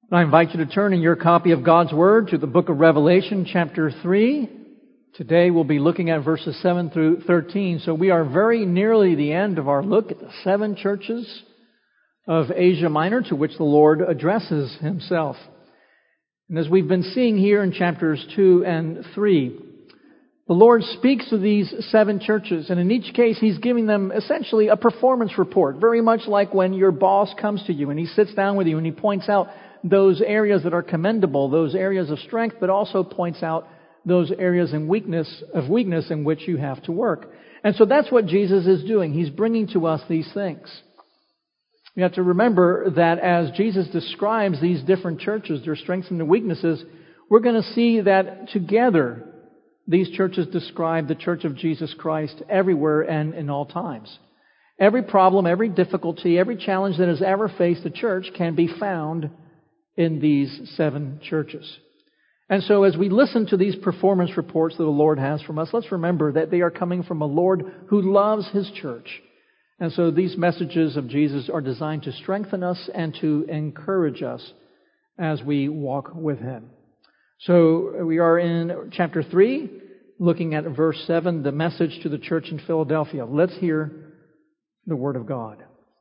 I invite you to turn in your copy of God's Word to the book of Revelation, chapter 3. Today we'll be looking at verses 7 through 13. So we are very nearly the end of our look at the 7 churches of Asia Minor to which the Lord addresses Himself. And as we've been seeing here in chapters 2 and 3, the Lord speaks to these 7 churches, and in each case He's giving them essentially a performance report, very much like when your boss comes to you and he sits down with you and he points out those areas that are commendable, those areas of strength, but also points out those areas of weakness in which you have to work. And so that's what Jesus is doing. He's bringing to us these things. You have to remember that as Jesus describes these different churches, their strengths and their weaknesses, we're going to see that together these churches describe the Church of Jesus Christ everywhere and in all times. Every problem, every difficulty, every challenge that has ever faced the church can be found in these 7 churches. And so as we listen to these performance reports that the Lord has from us, let's remember that they are coming from a Lord who loves His church. And so these messages of Jesus are designed to strengthen us and to encourage us as we walk with Him. So we are in chapter 3, looking at verse 7, the message to the church in Philadelphia. Let's hear the Word of God.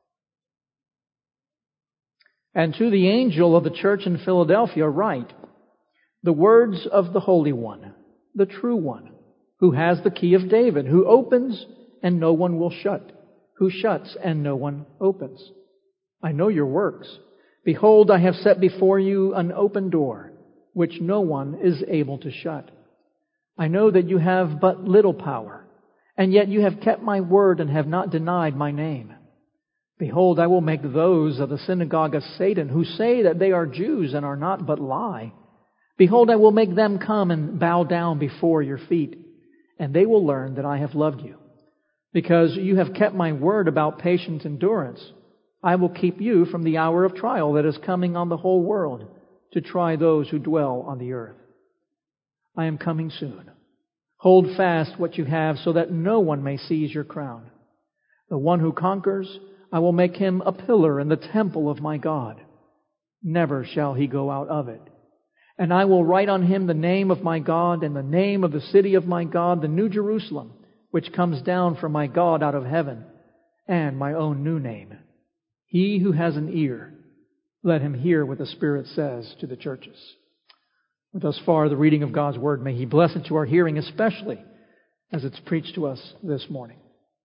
And to the angel of the church in Philadelphia write, the words of the Holy One, the true One, who has the key of David, who opens and no one will shut, who shuts and no one opens. I know your works. Behold, I have set before you an open door, which no one is able to shut. I know that you have but little power, and yet you have kept my word and have not denied my name. Behold, I will make those of the synagogue of Satan who say that they are Jews and are not but lie. Behold, I will make them come and bow down before your feet, and they will learn that I have loved you. Because you have kept my word about patient endurance, I will keep you from the hour of trial that is coming on the whole world to try those who dwell on the earth. I am coming soon. Hold fast what you have so that no one may seize your crown. The one who conquers, I will make him a pillar in the temple of my God. Never shall he go out of it. And I will write on him the name of my God and the name of the city of my God, the New Jerusalem, which comes down from my God out of heaven, and my own new name. He who has an ear, let him hear what the Spirit says to the churches. Thus far, the reading of God's Word, may He bless it to our hearing, especially as it's preached to us this morning.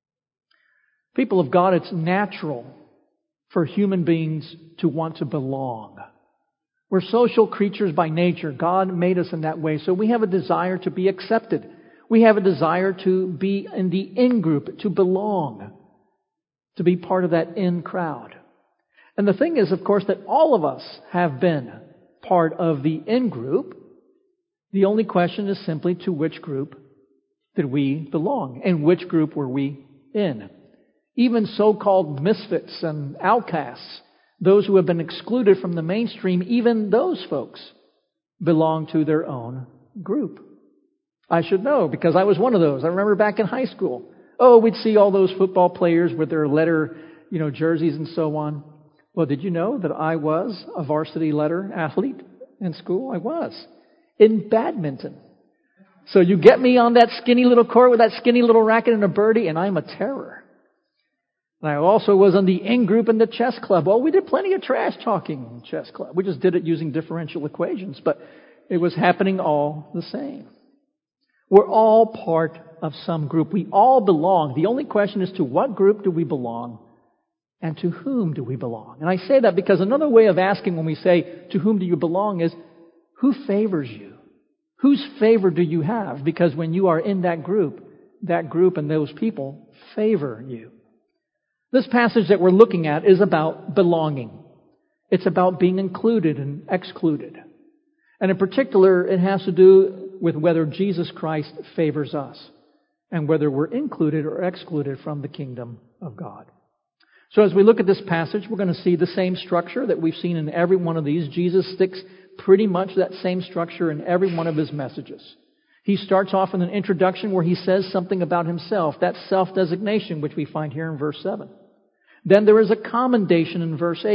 People of God, it's natural for human beings to want to belong. We're social creatures by nature. God made us in that way. So we have a desire to be accepted. We have a desire to be in the in group, to belong, to be part of that in crowd. And the thing is, of course, that all of us have been part of the in group. The only question is simply to which group did we belong and which group were we in. Even so-called misfits and outcasts, those who have been excluded from the mainstream, even those folks belong to their own group. I should know because I was one of those. I remember back in high school. Oh, we'd see all those football players with their letter, jerseys and so on. Well, did you know that I was a varsity letter athlete in school? I was. In badminton. So you get me on that skinny little court with that skinny little racket and a birdie, and I'm a terror. And I also was on the in group in the chess club. Well, we did plenty of trash talking in chess club. We just did it using differential equations, but it was happening all the same. We're all part of some group. We all belong. The only question is to what group do we belong and to whom do we belong? And I say that because another way of asking when we say, to whom do you belong, is who favors you? Whose favor do you have? Because when you are in that group and those people favor you. This passage that we're looking at is about belonging. It's about being included and excluded. And in particular, it has to do with whether Jesus Christ favors us and whether we're included or excluded from the kingdom of God. So as we look at this passage, we're going to see the same structure that we've seen in every one of these. Jesus sticks pretty much that same structure in every one of His messages. He starts off in an introduction where He says something about Himself, that self-designation which we find here in verse 7. Then there is a commendation in verse 8,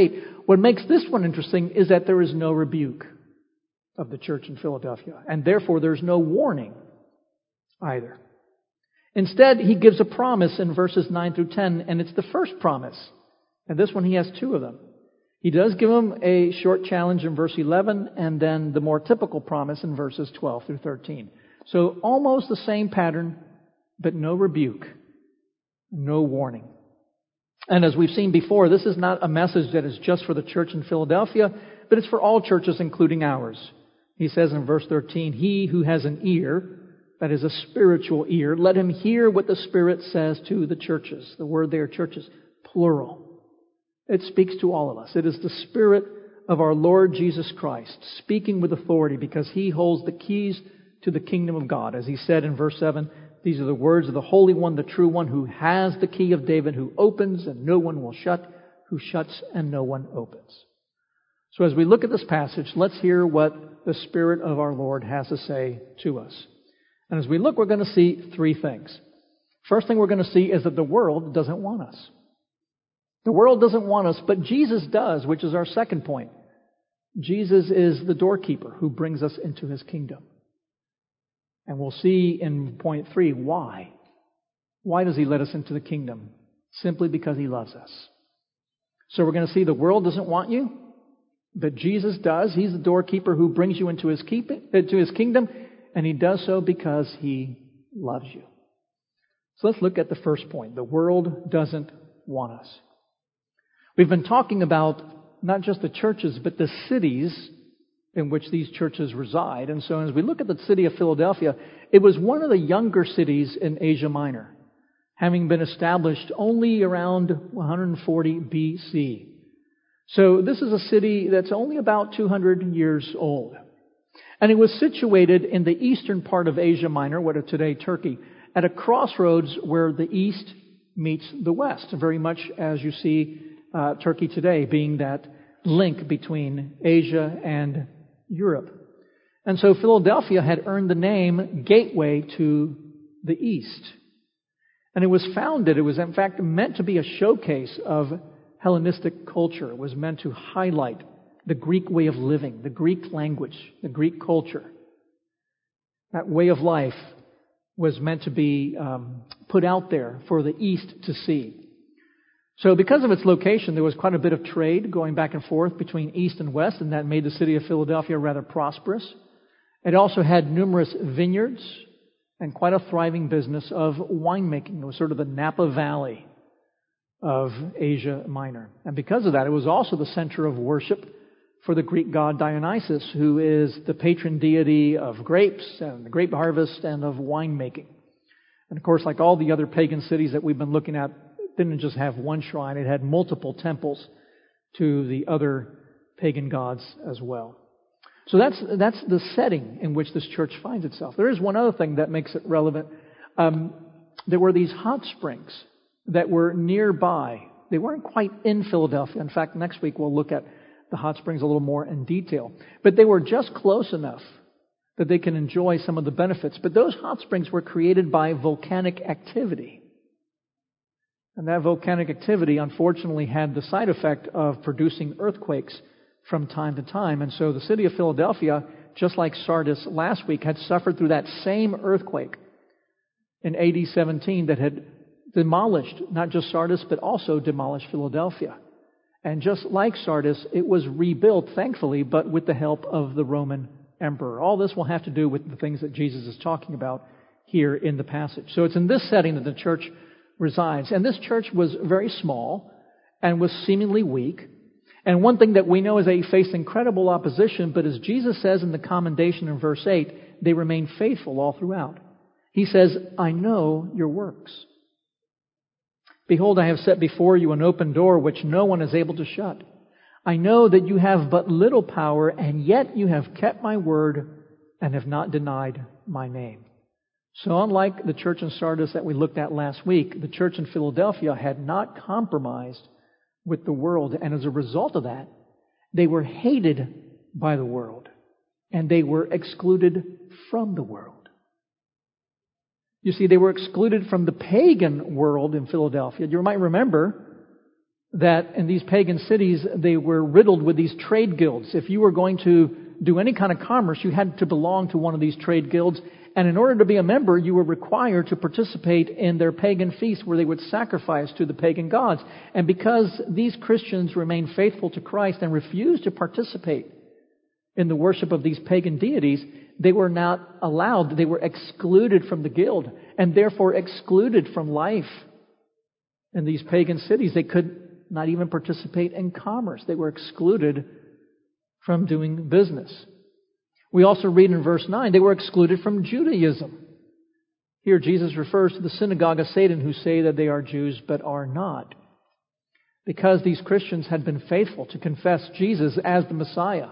What makes this one interesting is that there is no rebuke of the church in Philadelphia, and therefore there's no warning either. Instead, he gives a promise in verses 9 through 10, and it's the first promise. And this one, he has two of them. He does give them a short challenge in verse 11, and then the more typical promise in verses 12 through 13. So almost the same pattern, but no rebuke, no warning. And as we've seen before, this is not a message that is just for the church in Philadelphia, but it's for all churches, including ours. He says in verse 13, "He who has an ear," that is a spiritual ear, "let him hear what the Spirit says to the churches." The word there, churches, plural. It speaks to all of us. It is the Spirit of our Lord Jesus Christ speaking with authority because He holds the keys to the kingdom of God. As He said in verse 7, "These are the words of the Holy One, the true One, who has the key of David, who opens and no one will shut, who shuts and no one opens." So as we look at this passage, let's hear what the Spirit of our Lord has to say to us. And as we look, we're going to see three things. First thing we're going to see is that the world doesn't want us. The world doesn't want us, but Jesus does, which is our second point. Jesus is the doorkeeper who brings us into His kingdom. And we'll see in point 3 why. Why does He let us into the kingdom? Simply because He loves us. So we're going to see the world doesn't want you, but Jesus does. He's the doorkeeper who brings you into His kingdom, and He does so because He loves you. So let's look at the first point. The world doesn't want us. We've been talking about not just the churches, but the cities in which these churches reside. And so as we look at the city of Philadelphia, it was one of the younger cities in Asia Minor, having been established only around 140 BC. So this is a city that's only about 200 years old. And it was situated in the eastern part of Asia Minor, what is today Turkey, at a crossroads where the east meets the west, very much as you see Turkey today being that link between Asia and Europe. And so Philadelphia had earned the name Gateway to the East. And it was founded, it was in fact meant to be a showcase of Hellenistic culture. It was meant to highlight the Greek way of living, the Greek language, the Greek culture. That way of life was meant to be put out there for the East to see. So because of its location, there was quite a bit of trade going back and forth between East and West, and that made the city of Philadelphia rather prosperous. It also had numerous vineyards and quite a thriving business of winemaking. It was sort of the Napa Valley of Asia Minor. And because of that, it was also the center of worship for the Greek god Dionysus, who is the patron deity of grapes and the grape harvest and of winemaking. And of course, like all the other pagan cities that we've been looking at, it didn't just have one shrine, it had multiple temples to the other pagan gods as well. So that's the setting in which this church finds itself. There is one other thing that makes it relevant. There were these hot springs that were nearby. They weren't quite in Philadelphia. In fact, next week we'll look at the hot springs a little more in detail. But they were just close enough that they can enjoy some of the benefits. But those hot springs were created by volcanic activity. And that volcanic activity, unfortunately, had the side effect of producing earthquakes from time to time. And so the city of Philadelphia, just like Sardis last week, had suffered through that same earthquake in AD 17 that had demolished not just Sardis, but also demolished Philadelphia. And just like Sardis, it was rebuilt, thankfully, but with the help of the Roman emperor. All this will have to do with the things that Jesus is talking about here in the passage. So it's in this setting that the church resides. And this church was very small and was seemingly weak. And one thing that we know is they faced incredible opposition, but as Jesus says in the commendation in verse 8, they remained faithful all throughout. He says, "I know your works. Behold, I have set before you an open door which no one is able to shut. I know that you have but little power, and yet you have kept my word and have not denied my name." So unlike the church in Sardis that we looked at last week, the church in Philadelphia had not compromised with the world. And as a result of that, they were hated by the world. And they were excluded from the world. You see, they were excluded from the pagan world in Philadelphia. You might remember that in these pagan cities, they were riddled with these trade guilds. If you were going to do any kind of commerce, you had to belong to one of these trade guilds. And in order to be a member, you were required to participate in their pagan feasts where they would sacrifice to the pagan gods. And because these Christians remained faithful to Christ and refused to participate in the worship of these pagan deities, they were not allowed, they were excluded from the guild, and therefore excluded from life in these pagan cities. They could not even participate in commerce. They were excluded from doing business. We also read in verse 9, they were excluded from Judaism. Here Jesus refers to the synagogue of Satan who say that they are Jews but are not. Because these Christians had been faithful to confess Jesus as the Messiah,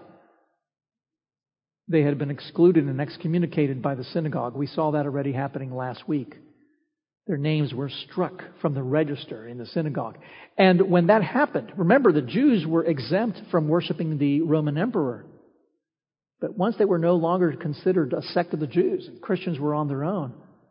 they had been excluded and excommunicated by the synagogue. We saw that already happening last week. Their names were struck from the register in the synagogue. And when that happened, remember the Jews were exempt from worshiping the Roman emperor. But once they were no longer considered a sect of the Jews and Christians were on their own,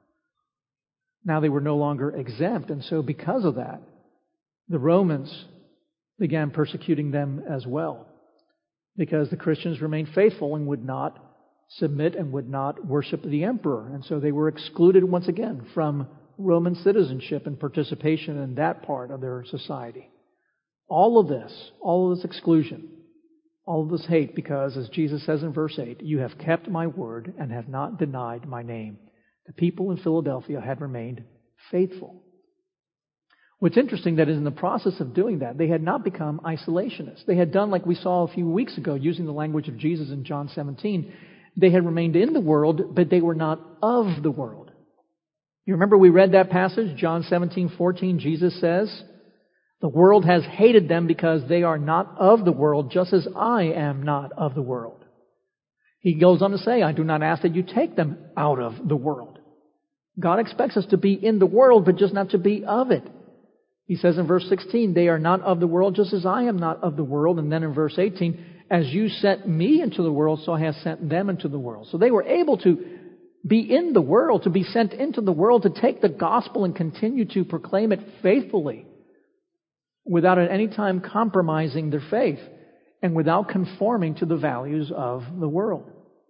now they were no longer exempt. And so because of that, the Romans began persecuting them as well, because the Christians remained faithful and would not submit and would not worship the emperor. And so they were excluded once again from Roman citizenship and participation in that part of their society. All of this exclusion, all of this hate, because as Jesus says in verse 8, you have kept my word and have not denied my name. The people in Philadelphia had remained faithful. What's interesting that is in the process of doing that, they had not become isolationist. They had done like we saw a few weeks ago, using the language of Jesus in John 17. They had remained in the world, but they were not of the world. You remember we read that passage, John 17:14. Jesus says, the world has hated them because they are not of the world, just as I am not of the world. He goes on to say, I do not ask that you take them out of the world. God expects us to be in the world, but just not to be of it. He says in verse 16, they are not of the world, just as I am not of the world. And then in verse 18, as you sent me into the world, so I have sent them into the world. So they were able to be in the world, to be sent into the world, to take the gospel and continue to proclaim it faithfully without at any time compromising their faith and without conforming to the values of the world.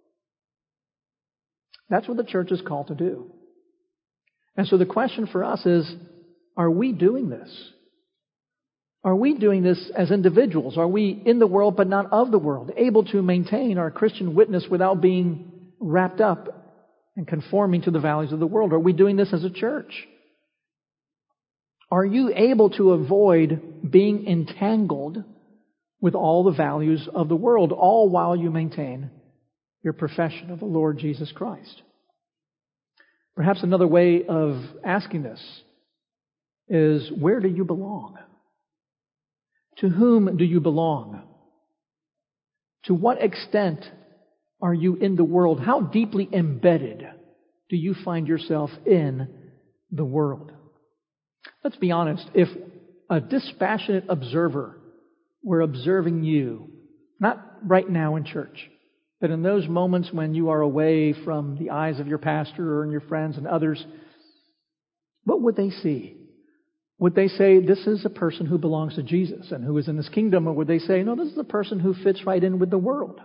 That's what the church is called to do. And so the question for us is, are we doing this? Are we doing this as individuals? Are we in the world but not of the world, able to maintain our Christian witness without being wrapped up and conforming to the values of the world? Are we doing this as a church? Are you able to avoid being entangled with all the values of the world, all while you maintain your profession of the Lord Jesus Christ? Perhaps another way of asking this is, where do you belong? To whom do you belong? To what extent are you in the world? How deeply embedded do you find yourself in the world? Let's be honest. If a dispassionate observer were observing you, not right now in church, but in those moments when you are away from the eyes of your pastor and your friends and others, what would they see? Would they say, this is a person who belongs to Jesus and who is in His kingdom? Or would they say, no, this is a person who fits right in with the world?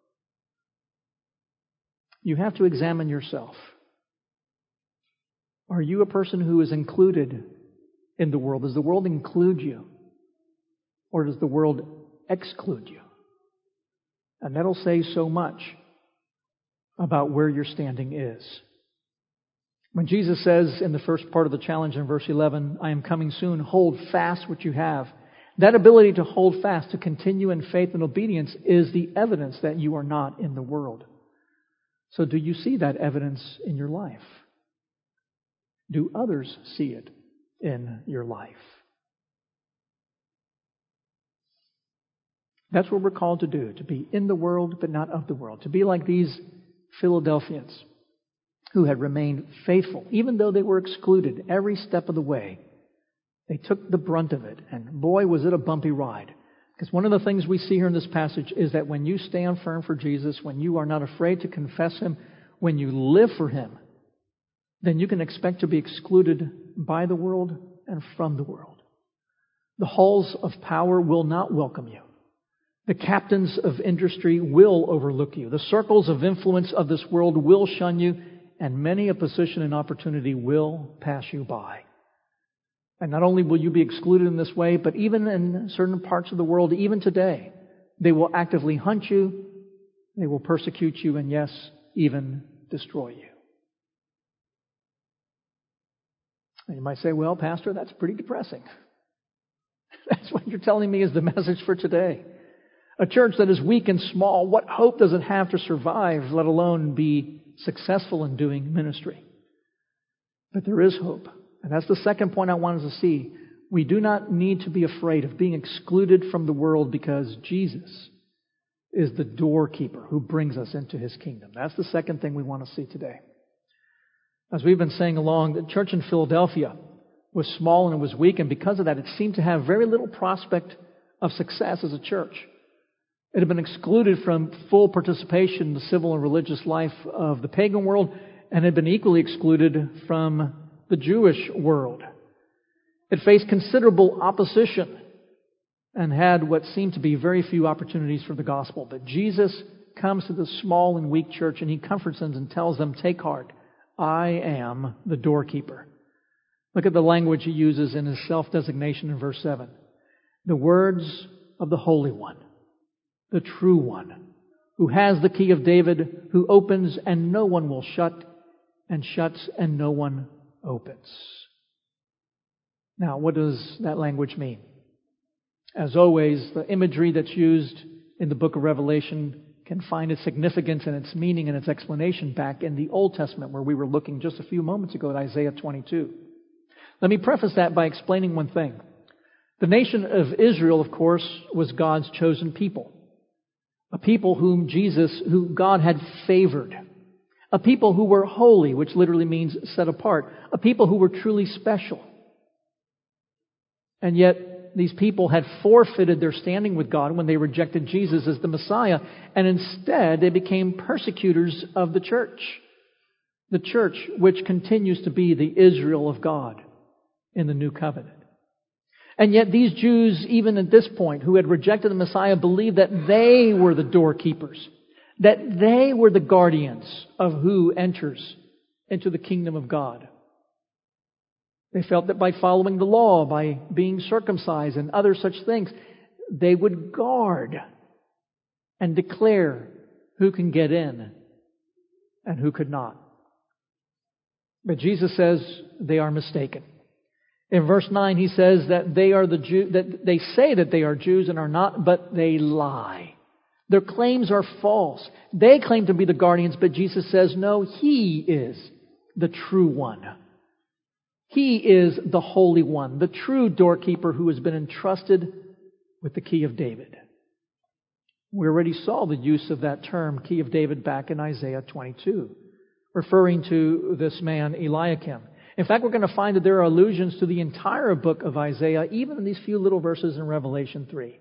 You have to examine yourself. Are you a person who is included in the world? Does the world include you? Or does the world exclude you? And that'll say so much about where your standing is. When Jesus says in the first part of the challenge in verse 11, I am coming soon, hold fast what you have. That ability to hold fast, to continue in faith and obedience, is the evidence that you are not in the world. So do you see that evidence in your life? Do others see it in your life? That's what we're called to do, to be in the world but not of the world, to be like these Philadelphians who had remained faithful, even though they were excluded every step of the way. They took the brunt of it, and boy, was it a bumpy ride. Because one of the things we see here in this passage is that when you stand firm for Jesus, when you are not afraid to confess Him, when you live for Him, then you can expect to be excluded by the world and from the world. The halls of power will not welcome you. The captains of industry will overlook you. The circles of influence of this world will shun you, and many a position and opportunity will pass you by. And not only will you be excluded in this way, but even in certain parts of the world, even today, they will actively hunt you, they will persecute you, and yes, even destroy you. And you might say, well, Pastor, that's pretty depressing. That's what you're telling me is the message for today. A church that is weak and small, what hope does it have to survive, let alone be successful in doing ministry? But there is hope. And that's the second point I wanted to see. We do not need to be afraid of being excluded from the world because Jesus is the doorkeeper who brings us into His kingdom. That's the second thing we want to see today. As we've been saying along, the church in Philadelphia was small and it was weak, and because of that, it seemed to have very little prospect of success as a church. It had been excluded from full participation in the civil and religious life of the pagan world, and had been equally excluded from the Jewish world. It faced considerable opposition and had what seemed to be very few opportunities for the gospel. But Jesus comes to the small and weak church and He comforts them and tells them, take heart, I am the doorkeeper. Look at the language He uses in His self-designation in verse 7. The words of the Holy One, the true One, who has the key of David, who opens and no one will shut, and shuts and no one opens. Now, what does that language mean? As always, the imagery that's used in the book of Revelation can find its significance and its meaning and its explanation back in the Old Testament, where we were looking just a few moments ago at Isaiah 22. Let me preface that by explaining one thing. The nation of Israel, of course, was God's chosen people. A people who God had favored. A people who were holy, which literally means set apart. A people who were truly special. And yet, these people had forfeited their standing with God when they rejected Jesus as the Messiah, and instead they became persecutors of the church. The church, which continues to be the Israel of God in the New Covenant. And yet these Jews, even at this point, who had rejected the Messiah, believed that they were the doorkeepers, that they were the guardians of who enters into the kingdom of God. They felt that by following the law, by being circumcised and other such things, they would guard and declare who can get in and who could not. But Jesus says they are mistaken. In verse 9, He says that that they say that they are Jews and are not, but they lie. Their claims are false. They claim to be the guardians, but Jesus says, no, He is the true one. He is the Holy One, the true doorkeeper who has been entrusted with the key of David. We already saw the use of that term, key of David, back in Isaiah 22, referring to this man Eliakim. In fact, we're going to find that there are allusions to the entire book of Isaiah, even in these few little verses in Revelation 3.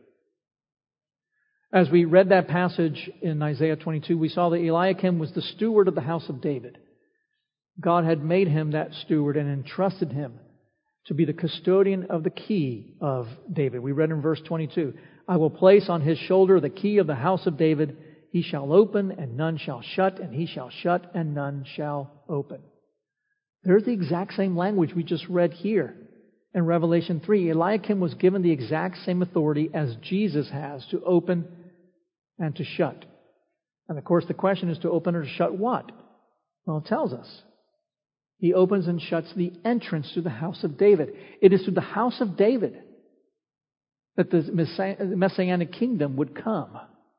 As we read that passage in Isaiah 22, we saw that Eliakim was the steward of the house of David. God had made him that steward and entrusted him to be the custodian of the key of David. We read in verse 22, I will place on his shoulder the key of the house of David. He shall open and none shall shut, and he shall shut and none shall open. There's the exact same language we just read here in Revelation 3. Eliakim was given the exact same authority as Jesus has to open and to shut. And of course the question is to open or to shut what? Well, it tells us. He opens and shuts the entrance to the house of David. It is to the house of David that the Messianic kingdom would come.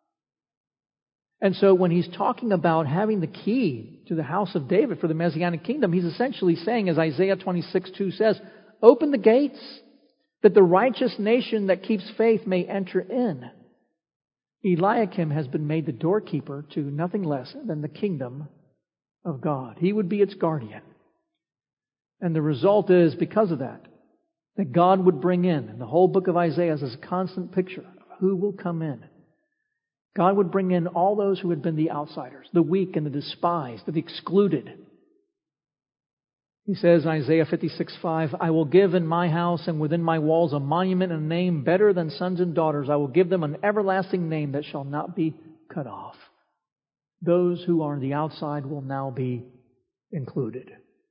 And so when He's talking about having the key to the house of David for the Messianic kingdom, He's essentially saying, as Isaiah 26:2 says, open the gates that the righteous nation that keeps faith may enter in. Eliakim has been made the doorkeeper to nothing less than the kingdom of God. He would be its guardian. And the result is, because of that God would bring in, and the whole book of Isaiah is a constant picture of who will come in. God would bring in all those who had been the outsiders, the weak and the despised, the excluded. He says in Isaiah 56:5, I will give in my house and within my walls a monument and a name better than sons and daughters. I will give them an everlasting name that shall not be cut off. Those who are on the outside will now be included.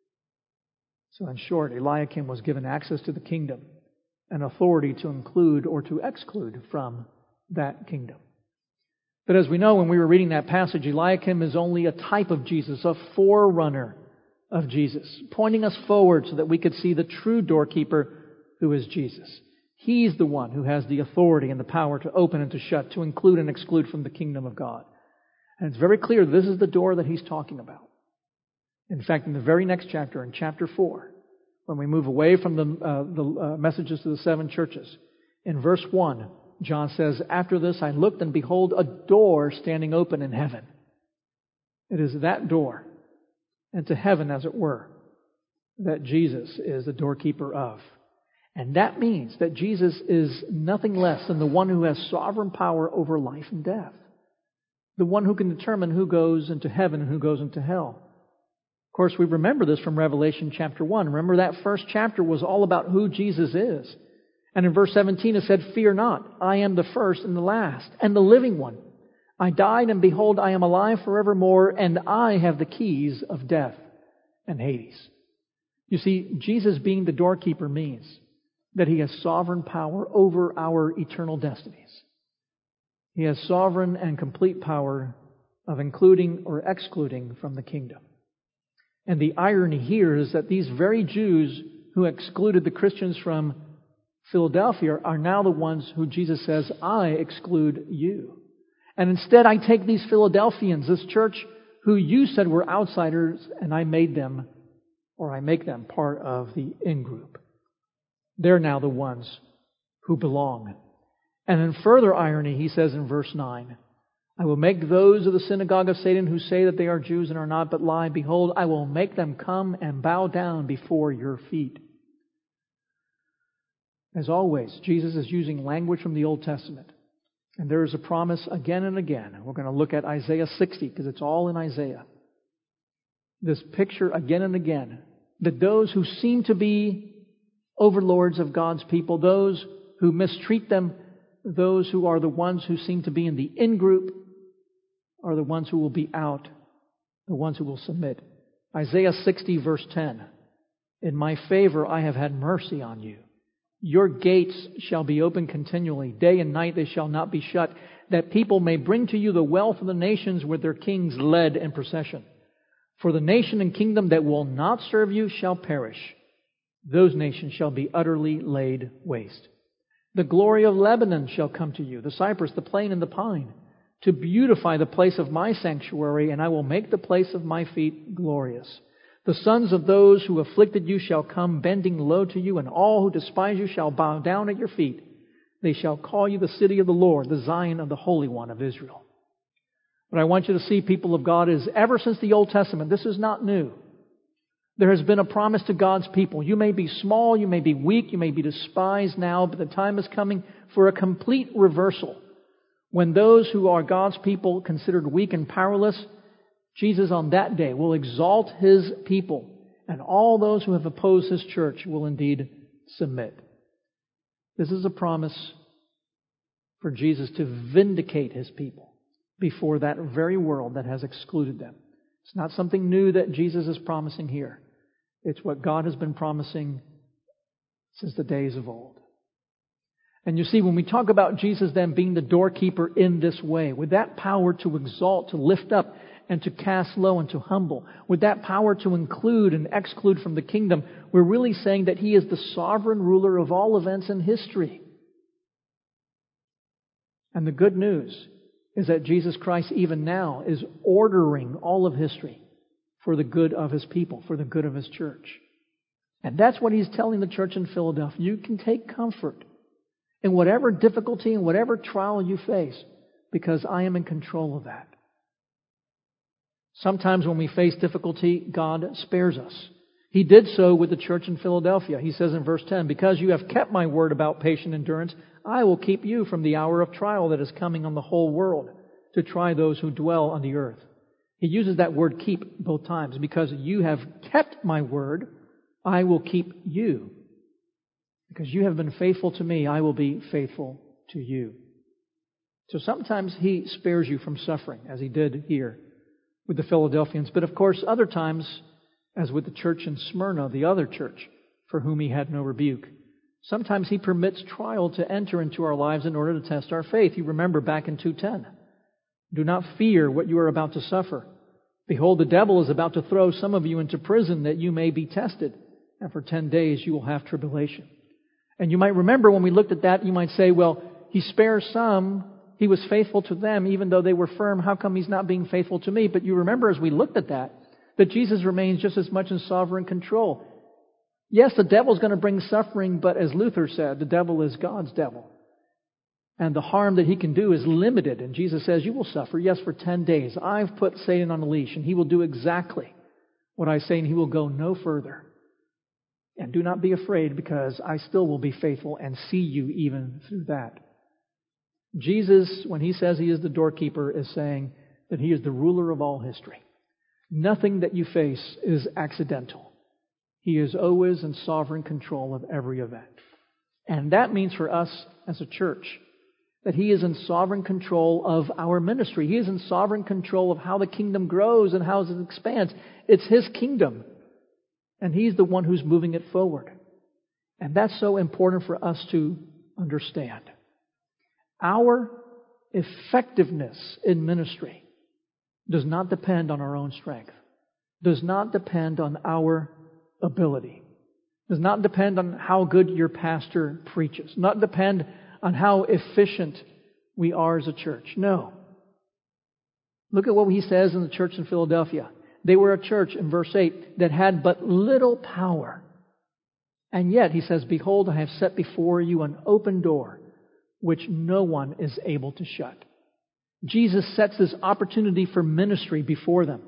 So in short, Eliakim was given access to the kingdom and authority to include or to exclude from that kingdom. But as we know, when we were reading that passage, Eliakim is only a type of Jesus, a forerunner of Jesus, pointing us forward so that we could see the true doorkeeper who is Jesus. He's the one who has the authority and the power to open and to shut, to include and exclude from the kingdom of God. And it's very clear this is the door that he's talking about. In fact, in the very next chapter, in chapter 4, when we move away from the messages to the 7 churches, in verse 1, John says, After this I looked, and behold, a door standing open in heaven. It is that door, and to heaven, as it were, that Jesus is the doorkeeper of. And that means that Jesus is nothing less than the one who has sovereign power over life and death. The one who can determine who goes into heaven and who goes into hell. Of course, we remember this from Revelation chapter 1. Remember that first chapter was all about who Jesus is. And in verse 17 it said, Fear not, I am the first and the last, and the living one. I died, and behold, I am alive forevermore, and I have the keys of death and Hades. You see, Jesus being the doorkeeper means that He has sovereign power over our eternal destinies. He has sovereign and complete power of including or excluding from the kingdom. And the irony here is that these very Jews who excluded the Christians from Philadelphia are now the ones who Jesus says, I exclude you. And instead I take these Philadelphians, this church who you said were outsiders, and I make them part of the in-group. They're now the ones who belong. And in further irony, he says in verse 9, I will make those of the synagogue of Satan who say that they are Jews and are not but lie. Behold, I will make them come and bow down before your feet. As always, Jesus is using language from the Old Testament. And there is a promise again and again. We're going to look at Isaiah 60 because it's all in Isaiah. This picture again and again that those who seem to be overlords of God's people, those who mistreat them, those who are the ones who seem to be in the in-group, are the ones who will be out, the ones who will submit. Isaiah 60 verse 10. In my favor I have had mercy on you. Your gates shall be open continually. Day and night they shall not be shut, that people may bring to you the wealth of the nations with their kings led in procession. For the nation and kingdom that will not serve you shall perish. Those nations shall be utterly laid waste. The glory of Lebanon shall come to you, the cypress, the plane, and the pine, to beautify the place of my sanctuary, and I will make the place of my feet glorious. The sons of those who afflicted you shall come bending low to you, and all who despise you shall bow down at your feet. They shall call you the city of the Lord, the Zion of the Holy One of Israel. What I want you to see, people of God, is ever since the Old Testament, this is not new. There has been a promise to God's people. You may be small, you may be weak, you may be despised now, but the time is coming for a complete reversal. When those who are God's people considered weak and powerless, Jesus on that day will exalt His people, and all those who have opposed His church will indeed submit. This is a promise for Jesus to vindicate His people before that very world that has excluded them. It's not something new that Jesus is promising here. It's what God has been promising since the days of old. And you see, when we talk about Jesus then being the doorkeeper in this way, with that power to exalt, to lift up, and to cast low and to humble, with that power to include and exclude from the kingdom, we're really saying that He is the sovereign ruler of all events in history. And the good news is that Jesus Christ even now is ordering all of history for the good of His people, for the good of His church. And that's what He's telling the church in Philadelphia. You can take comfort in whatever difficulty and whatever trial you face, because I am in control of that. Sometimes when we face difficulty, God spares us. He did so with the church in Philadelphia. He says in verse 10, because you have kept my word about patient endurance, I will keep you from the hour of trial that is coming on the whole world to try those who dwell on the earth. He uses that word keep both times, because you have kept my word I will keep you. Because you have been faithful to me, I will be faithful to you. So sometimes He spares you from suffering, as He did here with the Philadelphians. But of course, other times, as with the church in Smyrna, the other church, for whom He had no rebuke, sometimes He permits trial to enter into our lives in order to test our faith. You remember back in 2:10. Do not fear what you are about to suffer. Behold, the devil is about to throw some of you into prison that you may be tested. And for 10 days you will have tribulation. And you might remember when we looked at that, you might say, well, He spares some. He was faithful to them even though they were firm. How come He's not being faithful to me? But you remember as we looked at that Jesus remains just as much in sovereign control. Yes, the devil's going to bring suffering, but as Luther said, the devil is God's devil. And the harm that he can do is limited. And Jesus says, you will suffer, yes, for 10 days. I've put Satan on a leash, and he will do exactly what I say, and he will go no further. And do not be afraid, because I still will be faithful and see you even through that. Jesus, when He says He is the doorkeeper, is saying that He is the ruler of all history. Nothing that you face is accidental. He is always in sovereign control of every event. And that means for us as a church that He is in sovereign control of our ministry. He is in sovereign control of how the kingdom grows and how it expands. It's His kingdom. And He's the one who's moving it forward. And that's so important for us to understand. Our effectiveness in ministry does not depend on our own strength, does not depend on our ability, does not depend on how good your pastor preaches, not depend on how efficient we are as a church. No. Look at what He says in the church in Philadelphia. They were a church, in verse 8, that had but little power. And yet, He says, behold, I have set before you an open door, which no one is able to shut. Jesus sets this opportunity for ministry before them.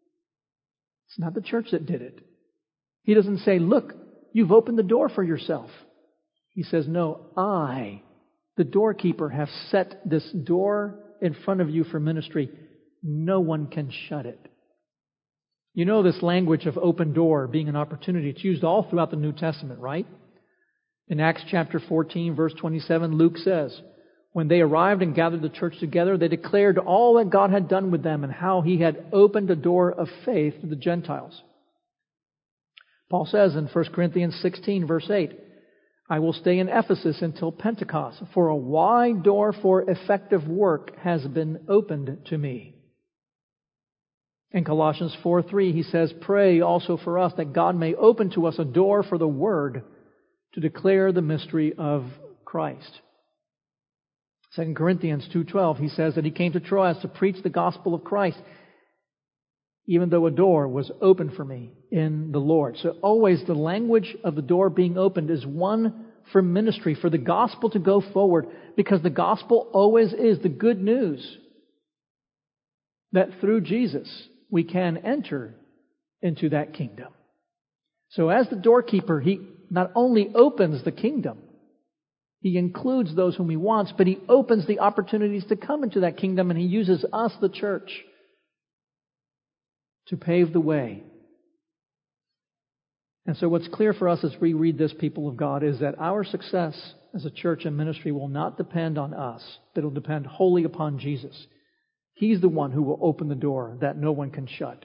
It's not the church that did it. He doesn't say, look, you've opened the door for yourself. He says, no, I, the doorkeeper, have set this door in front of you for ministry. No one can shut it. You know this language of open door being an opportunity. It's used all throughout the New Testament, right? In Acts chapter 14, verse 27, Luke says, when they arrived and gathered the church together, they declared all that God had done with them and how He had opened a door of faith to the Gentiles. Paul says in 1 Corinthians 16, verse 8, I will stay in Ephesus until Pentecost, for a wide door for effective work has been opened to me. In Colossians 4:3, he says, pray also for us that God may open to us a door for the Word to declare the mystery of Christ. 2 Corinthians 2:12, he says that he came to Troas to preach the gospel of Christ, even though a door was open for me in the Lord. So always the language of the door being opened is one for ministry, for the gospel to go forward, because the gospel always is the good news that through Jesus we can enter into that kingdom. So as the doorkeeper, He not only opens the kingdom, He includes those whom He wants, but He opens the opportunities to come into that kingdom, and He uses us, the church, to pave the way. And so what's clear for us as we read this, people of God, is that our success as a church and ministry will not depend on us, but it will depend wholly upon Jesus. He's the one who will open the door that no one can shut.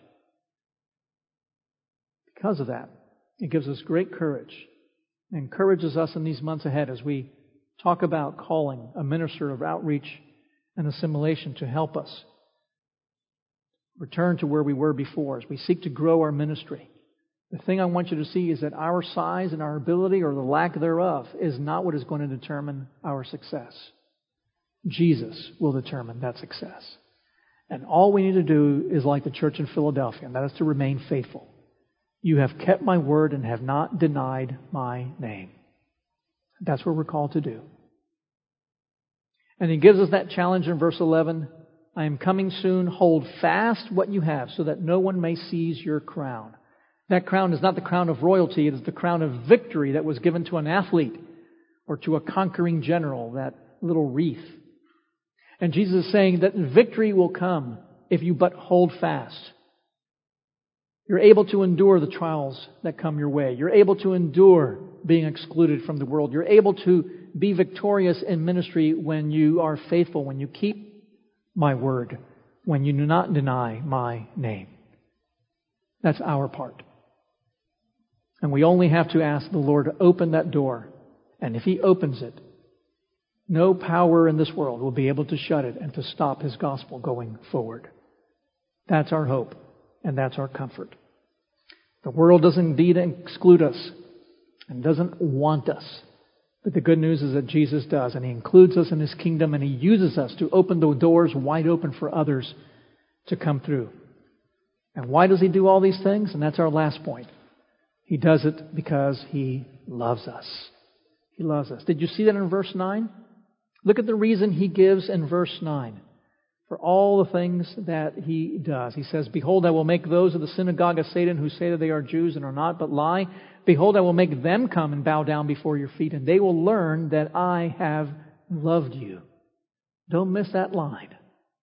Because of that, it gives us great courage. It encourages us in these months ahead as we talk about calling a minister of outreach and assimilation to help us return to where we were before as we seek to grow our ministry. The thing I want you to see is that our size and our ability, or the lack thereof, is not what is going to determine our success. Jesus will determine that success. And all we need to do is like the church in Philadelphia, and that is to remain faithful. You have kept my word and have not denied my name. That's what we're called to do. And He gives us that challenge in verse 11. I am coming soon. Hold fast what you have so that no one may seize your crown. That crown is not the crown of royalty. It is the crown of victory that was given to an athlete or to a conquering general, that little wreath. And Jesus is saying that victory will come if you but hold fast. You're able to endure the trials that come your way. You're able to endure being excluded from the world. You're able to be victorious in ministry when you are faithful, when you keep my word, when you do not deny my name. That's our part. And we only have to ask the Lord to open that door. And if He opens it, no power in this world will be able to shut it and to stop His gospel going forward. That's our hope, and that's our comfort. The world does indeed exclude us and doesn't want us. But the good news is that Jesus does, and He includes us in His kingdom, and He uses us to open the doors wide open for others to come through. And why does He do all these things? And that's our last point. He does it because He loves us. He loves us. Did you see that in verse 9? Look at the reason He gives in verse 9 for all the things that He does. He says, "Behold, I will make those of the synagogue of Satan who say that they are Jews and are not, but lie. Behold, I will make them come and bow down before your feet, and they will learn that I have loved you." Don't miss that line.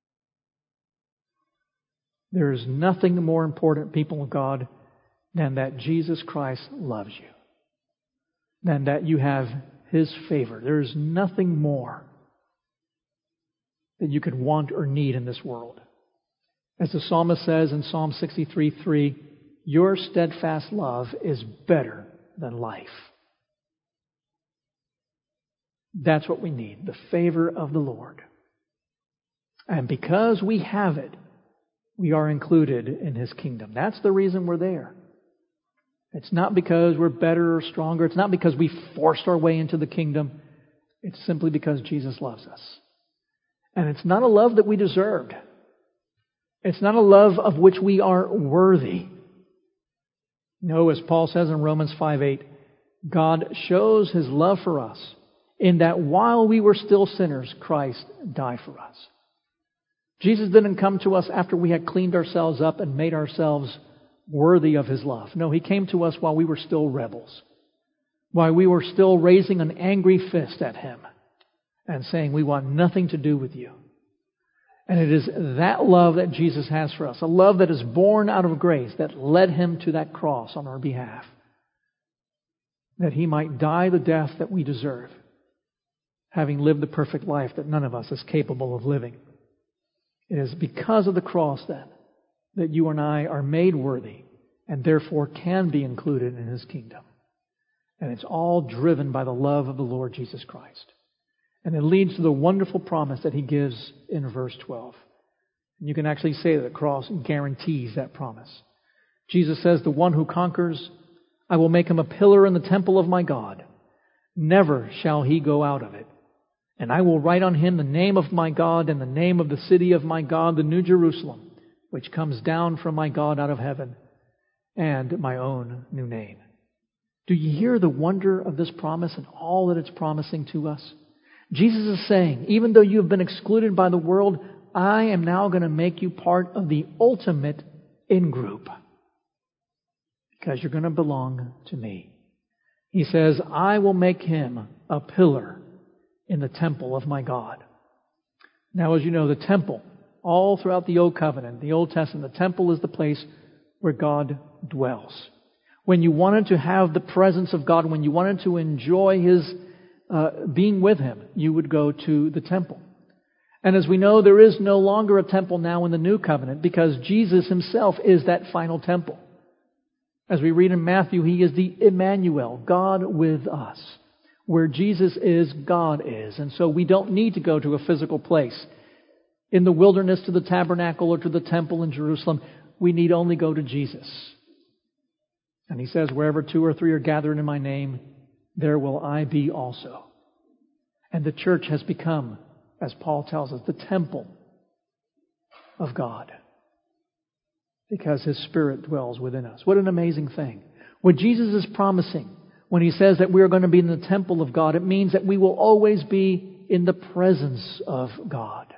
There is nothing more important, people of God, than that Jesus Christ loves you. Than that you have His favor. There is nothing more that you could want or need in this world. As the psalmist says in Psalm 63:3, "Your steadfast love is better than life." That's what we need, the favor of the Lord. And because we have it, we are included in His kingdom. That's the reason we're there. It's not because we're better or stronger. It's not because we forced our way into the kingdom. It's simply because Jesus loves us. And it's not a love that we deserved. It's not a love of which we are worthy. No, as Paul says in Romans 5:8, God shows His love for us in that while we were still sinners, Christ died for us. Jesus didn't come to us after we had cleaned ourselves up and made ourselves worthy of His love. No, He came to us while we were still rebels, while we were still raising an angry fist at Him and saying, "We want nothing to do with you." And it is that love that Jesus has for us, a love that is born out of grace, that led Him to that cross on our behalf, that He might die the death that we deserve, having lived the perfect life that none of us is capable of living. It is because of the cross, then, that you and I are made worthy and therefore can be included in His kingdom. And it's all driven by the love of the Lord Jesus Christ. And it leads to the wonderful promise that He gives in verse 12. And you can actually say that the cross guarantees that promise. Jesus says, "The one who conquers, I will make him a pillar in the temple of my God. Never shall he go out of it. And I will write on him the name of my God and the name of the city of my God, the New Jerusalem, which comes down from my God out of heaven, and my own new name." Do you hear the wonder of this promise and all that it's promising to us? Jesus is saying, even though you have been excluded by the world, I am now going to make you part of the ultimate in-group. Because you're going to belong to me. He says, I will make him a pillar in the temple of my God. Now, as you know, the temple, all throughout the Old Covenant, the Old Testament, the temple is the place where God dwells. When you wanted to have the presence of God, when you wanted to enjoy His being with Him, you would go to the temple. And as we know, there is no longer a temple now in the New Covenant because Jesus Himself is that final temple. As we read in Matthew, He is the Emmanuel, God with us. Where Jesus is, God is. And so we don't need to go to a physical place. In the wilderness to the tabernacle or to the temple in Jerusalem, we need only go to Jesus. And He says, wherever 2 or 3 are gathered in my name, there will I be also. And the church has become, as Paul tells us, the temple of God. Because His Spirit dwells within us. What an amazing thing. What Jesus is promising when He says that we are going to be in the temple of God, it means that we will always be in the presence of God.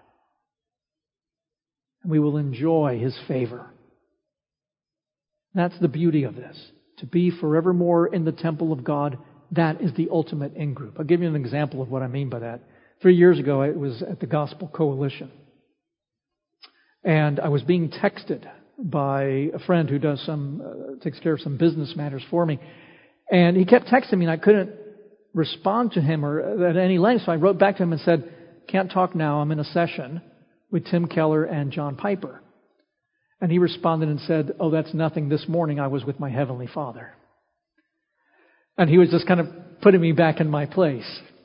And we will enjoy His favor. That's the beauty of this. To be forevermore in the temple of God, that is the ultimate in-group. I'll give you an example of what I mean by that. 3 years ago, I was at the Gospel Coalition. And I was being texted by a friend who does takes care of some business matters for me. And he kept texting me, and I couldn't respond to him or at any length. So I wrote back to him and said, "Can't talk now. I'm in a session with Tim Keller and John Piper." And he responded and said, "Oh, that's nothing. This morning I was with my Heavenly Father." And he was just kind of putting me back in my place.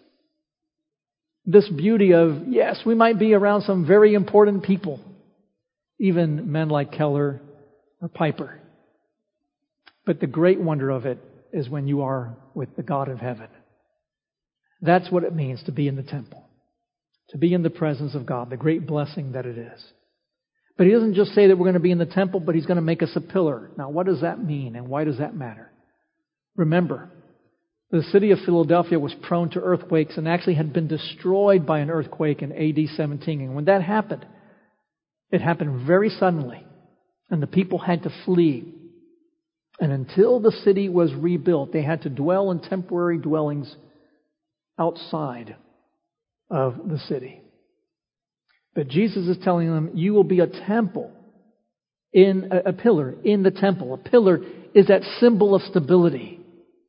This beauty of, yes, we might be around some very important people, even men like Keller or Piper. But the great wonder of it is when you are with the God of heaven. That's what it means to be in the temple, to be in the presence of God, the great blessing that it is. But he doesn't just say that we're going to be in the temple, but he's going to make us a pillar. Now, what does that mean, and why does that matter? Remember, the city of Philadelphia was prone to earthquakes and actually had been destroyed by an earthquake in AD 17. And when that happened, it happened very suddenly, and the people had to flee. And until the city was rebuilt, they had to dwell in temporary dwellings outside of the city. But Jesus is telling them, you will be a temple, in a pillar in the temple. A pillar is that symbol of stability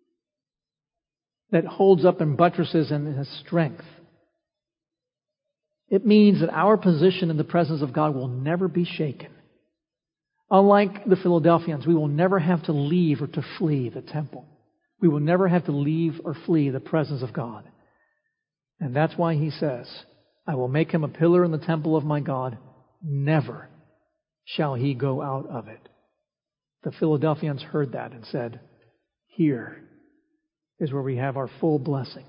that holds up and buttresses and has strength. It means that our position in the presence of God will never be shaken. Unlike the Philadelphians, we will never have to leave or to flee the temple. We will never have to leave or flee the presence of God. And that's why he says, I will make him a pillar in the temple of my God. Never shall he go out of it. The Philadelphians heard that and said, here is where we have our full blessing.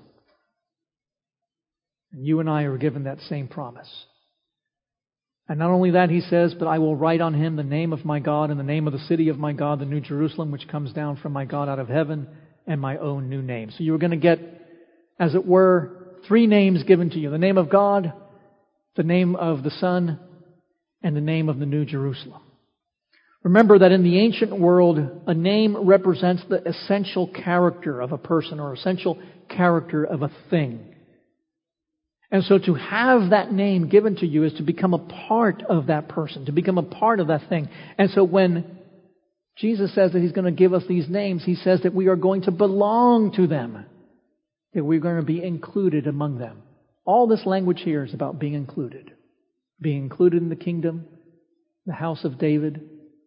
And you and I are given that same promise. And not only that, he says, but I will write on him the name of my God and the name of the city of my God, the New Jerusalem, which comes down from my God out of heaven, and my own new name. So you are going to get, as it were, 3 names given to you. The name of God, the name of the Son, and the name of the New Jerusalem. Remember that in the ancient world, a name represents the essential character of a person or essential character of a thing. And so to have that name given to you is to become a part of that person, to become a part of that thing. And so when Jesus says that he's going to give us these names, he says that we are going to belong to them, that we're going to be included among them. All this language here is about being included in the kingdom, the house of David,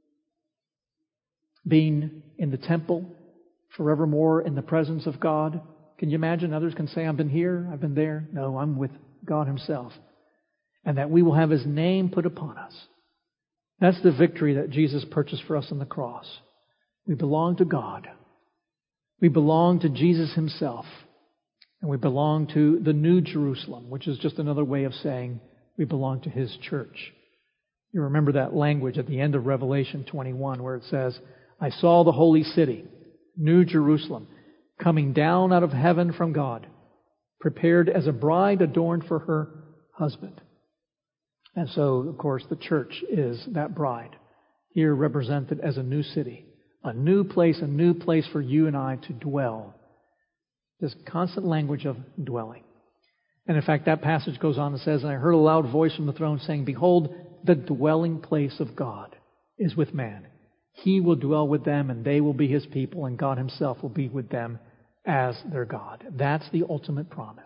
being in the temple forevermore in the presence of God. Can you imagine? Others can say, I've been here, I've been there. No, I'm with God himself. And that we will have his name put upon us. That's the victory that Jesus purchased for us on the cross. We belong to God. We belong to Jesus himself. And we belong to the New Jerusalem, which is just another way of saying we belong to his church. You remember that language at the end of Revelation 21 where it says, I saw the holy city, New Jerusalem, coming down out of heaven from God, prepared as a bride adorned for her husband. And so, of course, the church is that bride, here represented as a new city, a new place for you and I to dwell. This constant language of dwelling. And in fact, that passage goes on and says, and I heard a loud voice from the throne saying, behold, the dwelling place of God is with man. He will dwell with them, and they will be his people, and God himself will be with them as their God. That's the ultimate promise.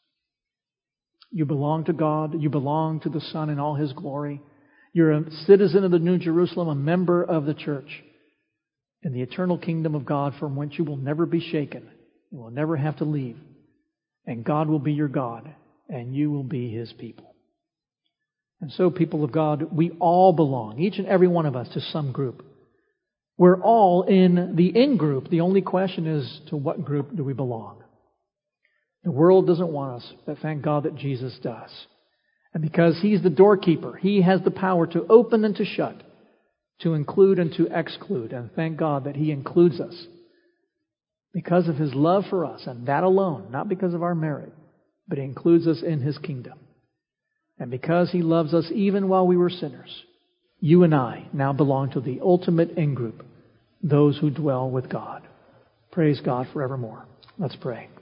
You belong to God. You belong to the Son in all his glory. You're a citizen of the New Jerusalem, a member of the church in the eternal kingdom of God from which you will never be shaken. You will never have to leave. And God will be your God, and you will be his people. And so, people of God, we all belong, each and every one of us, to some group. We're all in the in-group. The only question is, to what group do we belong? The world doesn't want us, but thank God that Jesus does. And because he's the doorkeeper, he has the power to open and to shut, to include and to exclude. And thank God that he includes us because of his love for us, and that alone, not because of our merit, but he includes us in his kingdom. And because he loves us even while we were sinners, you and I now belong to the ultimate in-group, those who dwell with God. Praise God forevermore. Let's pray.